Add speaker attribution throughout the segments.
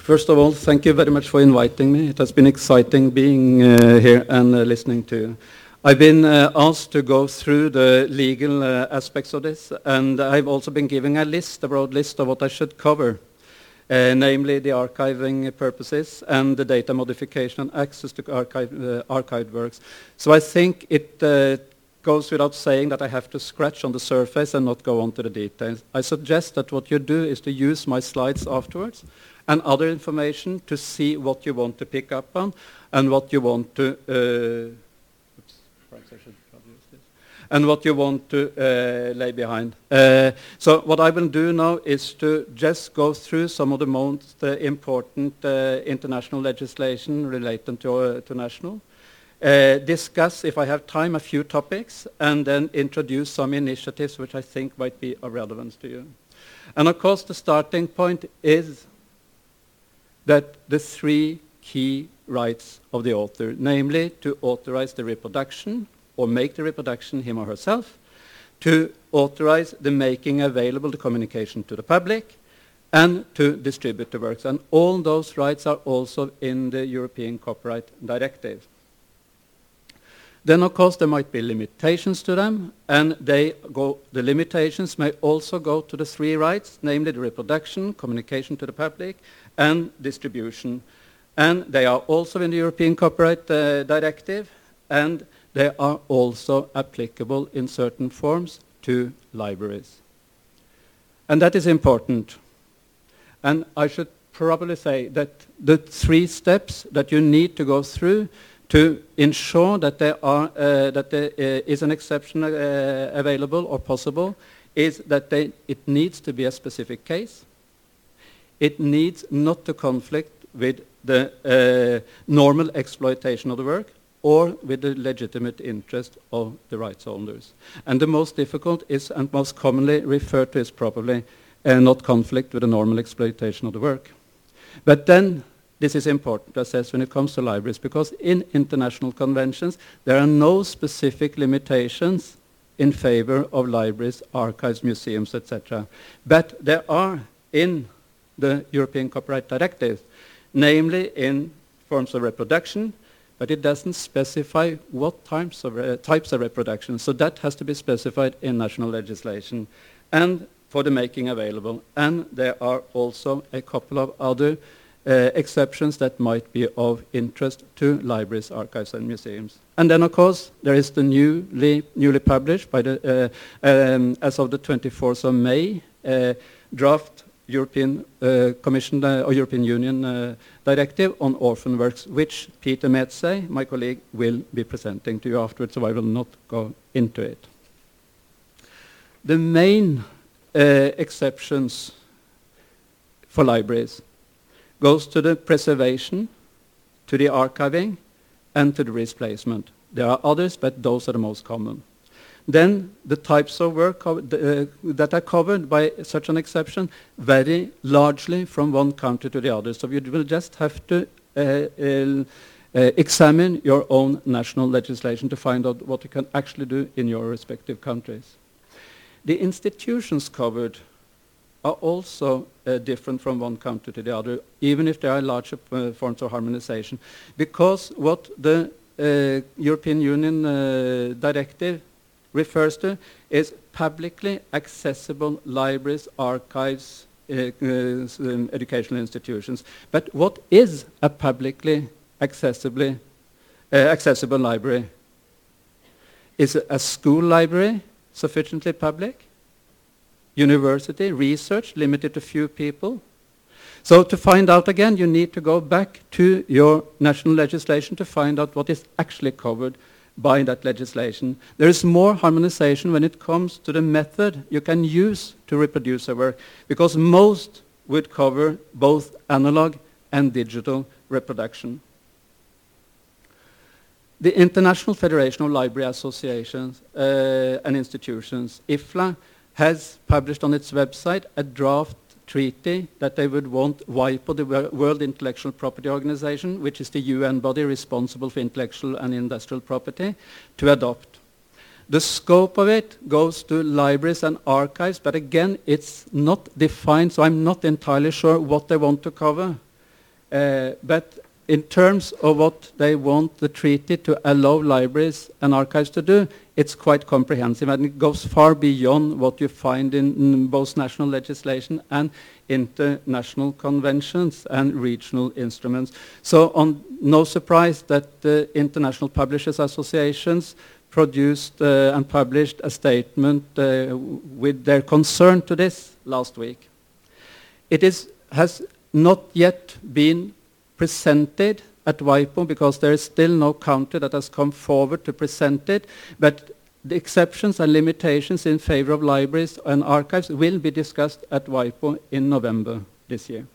Speaker 1: First of all, thank you very much for inviting me. It has been exciting being here and listening to you. I've been asked to go through the legal aspects of this, and I've also been given a broad list of what I should cover, namely the archiving purposes and the data modification and access to archived works. So I think it goes without saying that I have to scratch on the surface and not go on to the details. I suggest that what you do is to use my slides afterwards and other information to see what you want to pick up on and what you want to lay behind. So what I will do now is to just go through some of the most important international legislation related to national, discuss, if I have time, a few topics, and then introduce some initiatives which I think might be of relevance to you. And of course the starting point is that the three key rights of the author, namely to authorize the reproduction or make the reproduction him or herself, to authorize the making available the communication to the public, and to distribute the works. And all those rights are also in the European Copyright Directive. Then, of course, there might be limitations to them, and the limitations may also go to the three rights, namely the reproduction, communication to the public, and distribution. And they are also in the European Copyright Directive, and they are also applicable in certain forms to libraries. And that is important. And I should probably say that the three steps that you need to go through to ensure that there is an exception available or possible is that it needs to be a specific case. It needs not to conflict with the normal exploitation of the work or with the legitimate interest of the rights holders. And the most difficult is, and most commonly referred to, is probably not conflict with the normal exploitation of the work. But then this is important to assess when it comes to libraries, because in international conventions there are no specific limitations in favor of libraries, archives, museums, etc. But there are in the European Copyright Directive, namely in forms of reproduction, but it doesn't specify what types of reproduction. So that has to be specified in national legislation and for the making available. And there are also a couple of other exceptions that might be of interest to libraries, archives, and museums. And then, of course, there is the newly published by the as of the 24th of May draft European Commission or European Union directive on orphan works, which Peter Metze, my colleague, will be presenting to you afterwards, so I will not go into it. The main exceptions for libraries goes to the preservation, to the archiving, and to the replacement. There are others, but those are the most common. Then the types of work that are covered by such an exception vary largely from one country to the other. So you will just have to examine your own national legislation to find out what you can actually do in your respective countries. The institutions covered are also different from one country to the other, even if there are larger forms of harmonization, because what the European Union directive refers to is publicly accessible libraries, archives, educational institutions. But what is a publicly accessible library? Is a school library sufficiently public? University, research, limited to few people? So to find out again, you need to go back to your national legislation to find out what is actually covered by that legislation. There is more harmonization when it comes to the method you can use to reproduce a work, because most would cover both analog and digital reproduction. The International Federation of Library Associations and Institutions, IFLA, has published on its website a draft treaty that they would want WIPO, the World Intellectual Property Organization, which is the UN body responsible for intellectual and industrial property, to adopt. The scope of it goes to libraries and archives, but again, it's not defined, so I'm not entirely sure what they want to cover. But in terms of what they want the treaty to allow libraries and archives to do, it's quite comprehensive, and it goes far beyond what you find in both national legislation and international conventions and regional instruments. So no surprise that the International Publishers Associations produced and published a statement with their concern to this last week. It has not yet been presented at WIPO because there is still no country that has come forward to present it, but the exceptions and limitations in favor of libraries and archives will be discussed at WIPO in November this year.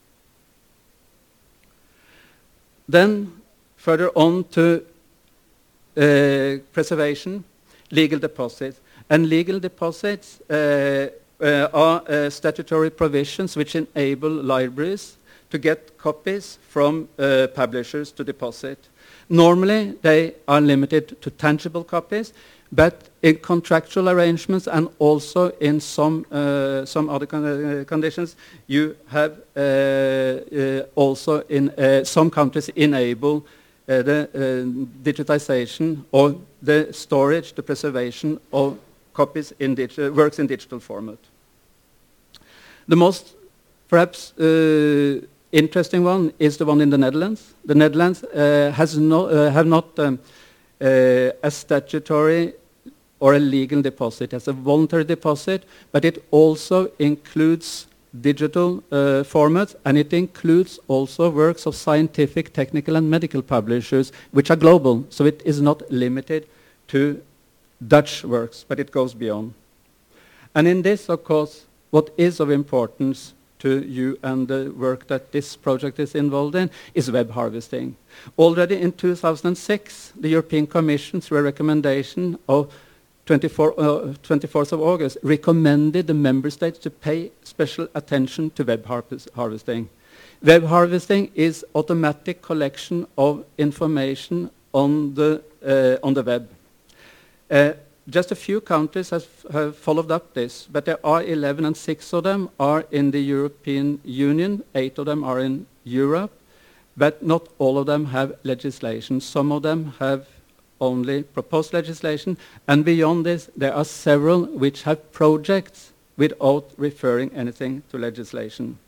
Speaker 1: Then further on to preservation, legal deposits. And legal deposits are statutory provisions which enable libraries to get copies from publishers to deposit. Normally, they are limited to tangible copies, but in contractual arrangements and also in some other conditions, you have also in some countries enable the digitization or the storage, the preservation of copies in works in digital format. The most perhaps interesting one is the one in the Netherlands. The Netherlands have not a statutory or a legal deposit. It has a voluntary deposit, but it also includes digital formats, and it includes also works of scientific, technical, and medical publishers, which are global. So it is not limited to Dutch works, but it goes beyond. And in this, of course, what is of importance to you and the work that this project is involved in is web harvesting. Already in 2006, the European Commission, through a recommendation of 24th of August, recommended the member states to pay special attention to web harvesting. Web harvesting is automatic collection of information on the web. Just a few countries have followed up this, but there are 11, and 6 of them are in the European Union, 8 of them are in Europe, but not all of them have legislation. Some of them have only proposed legislation, and beyond this, there are several which have projects without referring anything to legislation.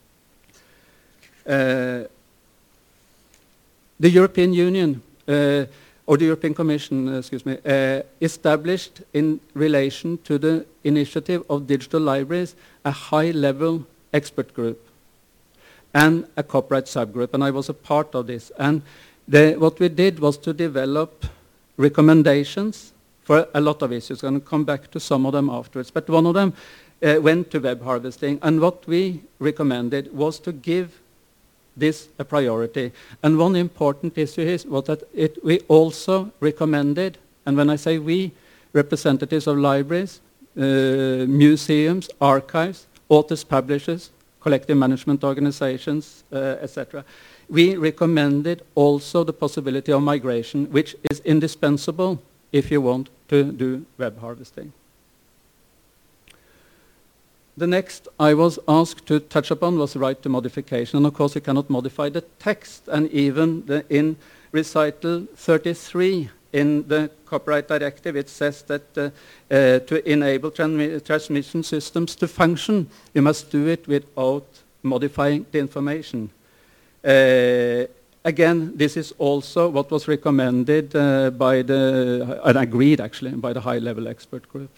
Speaker 1: The European Union, or the European Commission, established in relation to the initiative of digital libraries a high-level expert group and a copyright subgroup, and I was a part of this. And what we did was to develop recommendations for a lot of issues. I'm going to come back to some of them afterwards, but one of them went to web harvesting, and what we recommended was to give this a priority. And one important issue was that we also recommended, and when I say we, representatives of libraries, museums, archives, authors, publishers, collective management organizations, etc. We recommended also the possibility of migration, which is indispensable if you want to do web harvesting. The next I was asked to touch upon was right to modification. And of course, you cannot modify the text. And even in recital 33 in the Copyright Directive, it says that to enable transmission systems to function, you must do it without modifying the information. Again, this is also what was recommended and agreed actually by the high-level expert group.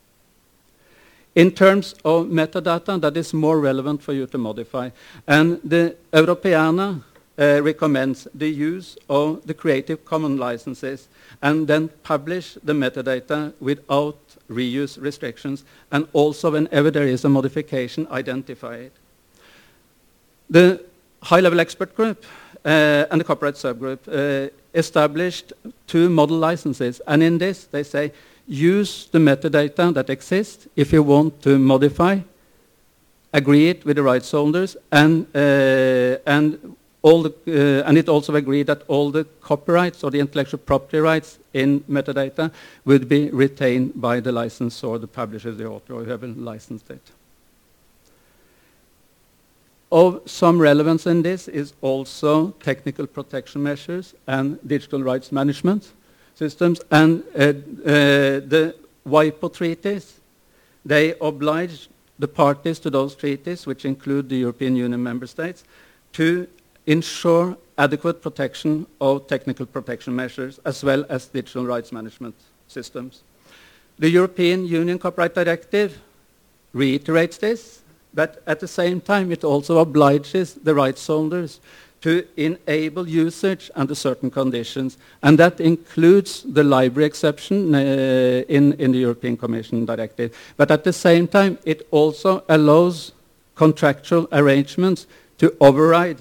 Speaker 1: In terms of metadata, that is more relevant for you to modify. And the Europeana recommends the use of the Creative Commons licenses and then publish the metadata without reuse restrictions, and also whenever there is a modification, identify it. The high-level expert group and the copyright subgroup established 2 model licenses, and in this they say use the metadata that exists if you want to modify, agree it with the rights holders, and it also agreed that all the copyrights or the intellectual property rights in metadata would be retained by the licensor, the publisher, the author, or whoever licensed it. Of some relevance in this is also technical protection measures and digital rights management systems. And the WIPO treaties, they oblige the parties to those treaties, which include the European Union member states, to ensure adequate protection of technical protection measures as well as digital rights management systems. The European Union Copyright Directive reiterates this, but at the same time it also obliges the rights holders to enable usage under certain conditions, and that includes the library exception in the European Commission Directive. But at the same time it also allows contractual arrangements to override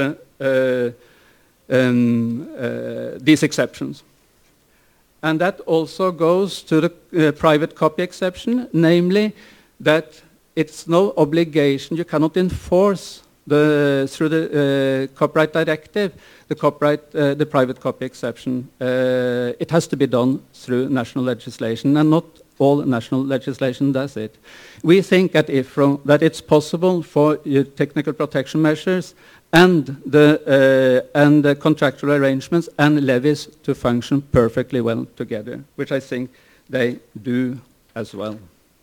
Speaker 1: these exceptions. And that also goes to the private copy exception, namely that it's no obligation, you cannot enforce through the Copyright Directive, the private copy exception. It has to be done through national legislation, and not all national legislation does it. We think at IFRO that it's possible for technical protection measures and the contractual arrangements and levies to function perfectly well together, which I think they do as well.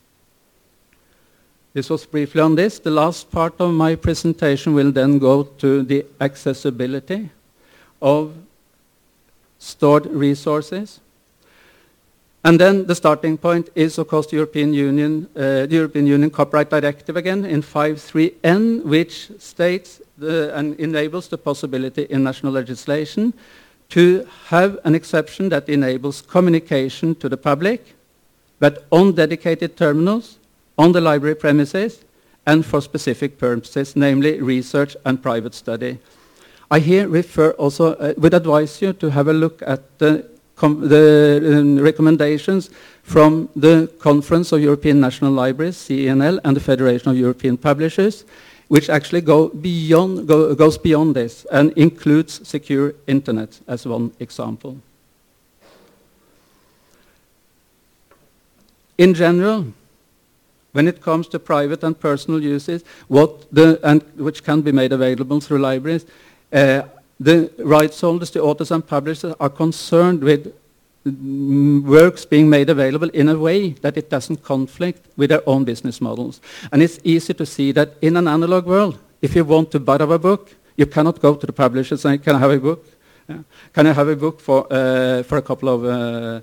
Speaker 1: This was briefly on this. The last part of my presentation will then go to the accessibility of stored resources. And then the starting point is, of course, the European Union Copyright Directive again in 5.3n, which states and enables the possibility in national legislation to have an exception that enables communication to the public, but on dedicated terminals, on the library premises, and for specific purposes, namely research and private study. I here refer also, would advise you to have a look at the recommendations from the Conference of European National Libraries, CENL, and the Federation of European Publishers, which actually goes beyond this and includes secure internet as one example. In general, when it comes to private and personal uses, which can be made available through libraries, the rights holders, the authors and publishers are concerned with works being made available in a way that it doesn't conflict with their own business models. And it's easy to see that in an analog world, if you want to borrow a book, you cannot go to the publishers and say, can I have a book? Yeah. Can I have a book for a couple of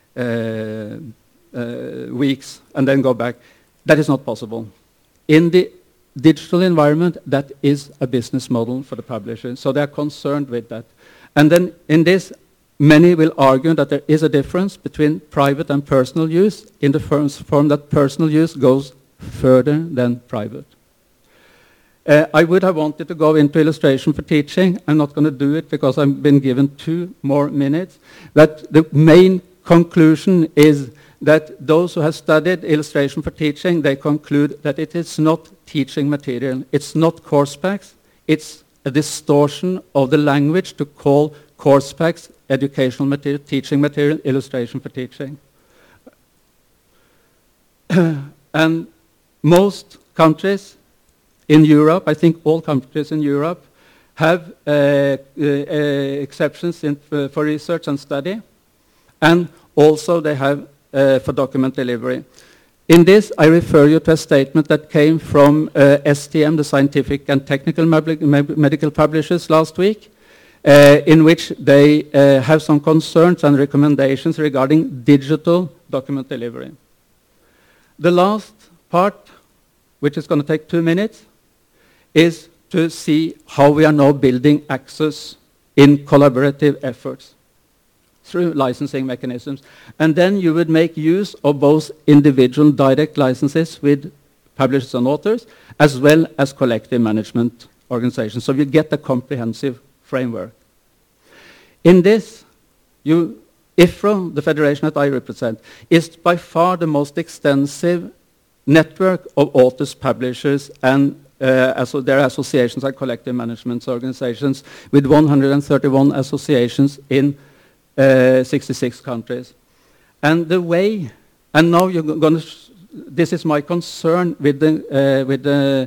Speaker 1: weeks and then go back? That is not possible. In the digital environment, that is a business model for the publisher, so they're concerned with that. And then in this, many will argue that there is a difference between private and personal use in the form that personal use goes further than private. I would have wanted to go into illustration for teaching. I'm not going to do it because I've been given 2 more minutes. But the main conclusion is that those who have studied illustration for teaching, they conclude that it is not teaching material. It's not course packs. It's a distortion of the language to call course packs educational material, teaching material, illustration for teaching. And most countries in Europe, I think all countries in Europe, have exceptions for research and study, and also they have for document delivery. In this, I refer you to a statement that came from STM, the Scientific and Technical Medical Publishers, last week, in which they have some concerns and recommendations regarding digital document delivery. The last part, which is going to take 2 minutes, is to see how we are now building access in collaborative efforts through licensing mechanisms. And then you would make use of both individual direct licenses with publishers and authors, as well as collective management organizations. So you get a comprehensive framework. In this, IFRO, the federation that I represent, is by far the most extensive network of authors, publishers, and their associations and collective management organizations, with 131 associations in 66 countries. And the way, and now you're going to, this is my concern with the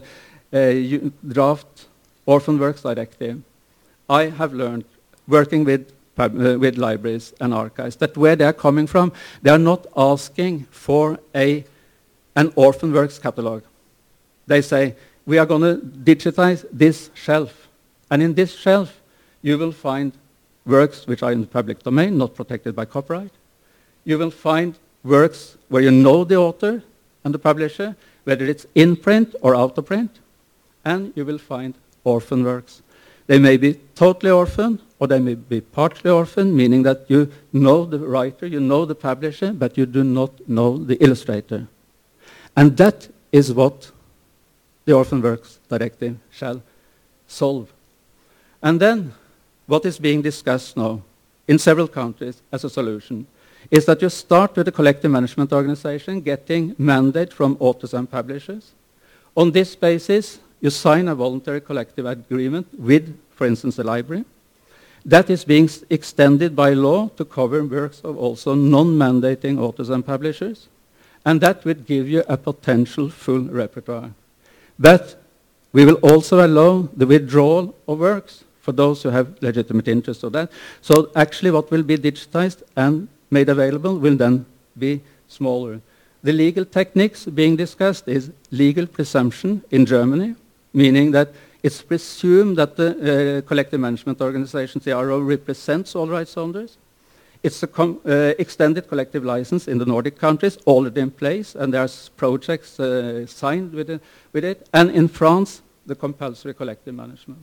Speaker 1: draft Orphan Works Directive, I have learned, working with libraries and archives, that where they are coming from, they are not asking for an Orphan Works catalog. They say, we are going to digitize this shelf. And in this shelf, you will find works which are in the public domain, not protected by copyright. You will find works where you know the author and the publisher, whether it's in print or out of print. And you will find orphan works. They may be totally orphan, or they may be partly orphan, meaning that you know the writer, you know the publisher, but you do not know the illustrator. And that is what the Orphan Works Directive shall solve. And then, what is being discussed now in several countries as a solution is that you start with a collective management organization getting mandate from authors and publishers. On this basis, you sign a voluntary collective agreement with, for instance, the library. That is being extended by law to cover works of also non-mandating authors and publishers. And that would give you a potential full repertoire. But we will also allow the withdrawal of works for those who have legitimate interest of that. So actually what will be digitized and made available will then be smaller. The legal techniques being discussed is legal presumption in Germany, meaning that it's presumed that the collective management organization, CRO, represents all rights owners. It's an extended collective license in the Nordic countries, already in place, and there's projects signed with it. And in France, the compulsory collective management.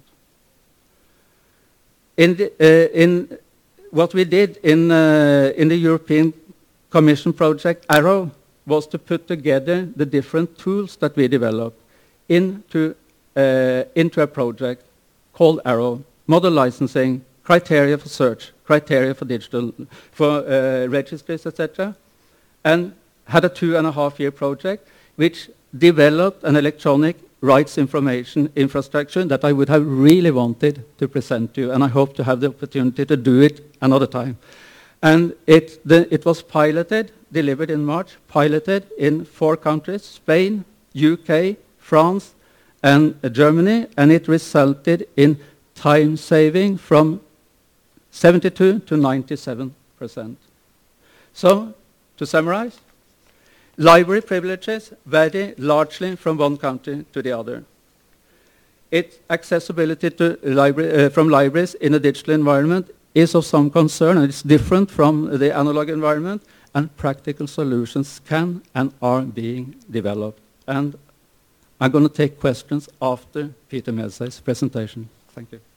Speaker 1: In what we did in the European Commission project, Arrow, was to put together the different tools that we developed into a project called Arrow: model licensing, criteria for search, criteria for digital, for registries, etc., and had a 2.5-year project which developed an electronic rights information infrastructure that I would have really wanted to present to you, and I hope to have the opportunity to do it another time. And it was piloted, delivered in March, piloted in 4 countries: Spain, UK, France, and Germany, and it resulted in time saving from 72 to 97%. So, to summarize, library privileges vary largely from one country to the other. Accessibility to from libraries in a digital environment is of some concern, and it's different from the analog environment, and practical solutions can and are being developed. And I'm going to take questions after Peter Melsey's presentation. Thank you.